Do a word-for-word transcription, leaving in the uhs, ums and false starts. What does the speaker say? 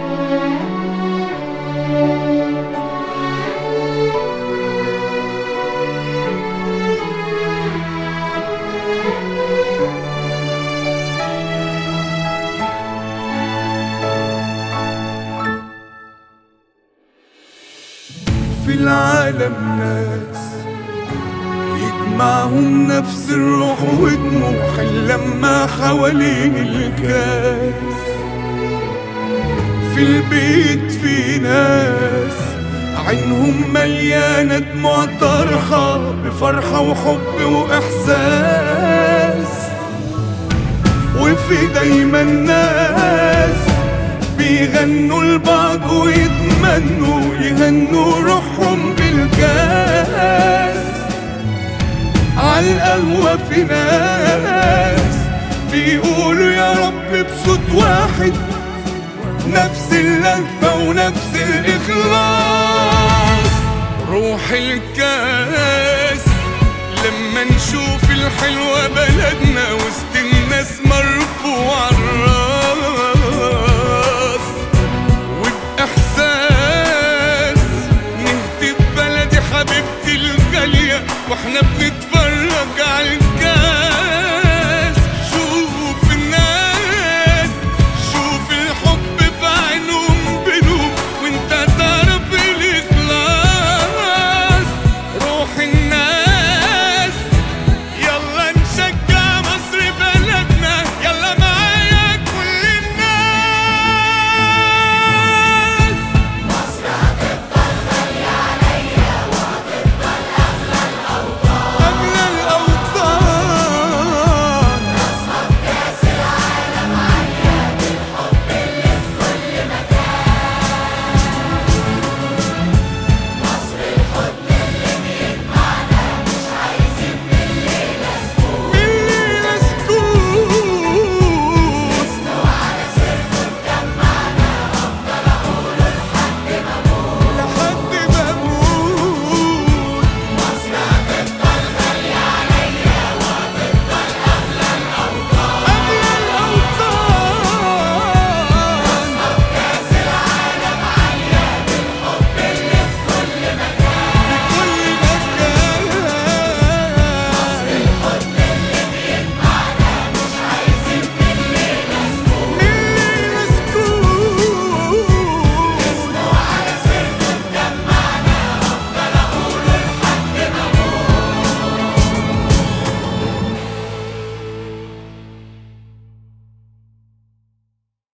في العالم ناس يجمعهم نفس الروح وطموح اللمة حوالين الكاس. في البيت في ناس عينهم مليانة دموع طرحة بفرحة وحب وإحساس. وفي دايما ناس بيغنوا لبعض ويتمنوا يهنوا روحهم بالكاس. عالقهوة في ناس بيقولوا يا رب بصوت واحد، نفس اللهفة ونفس الإخلاص. روح الكاس لما نشوف الحلوة بلدنا وسط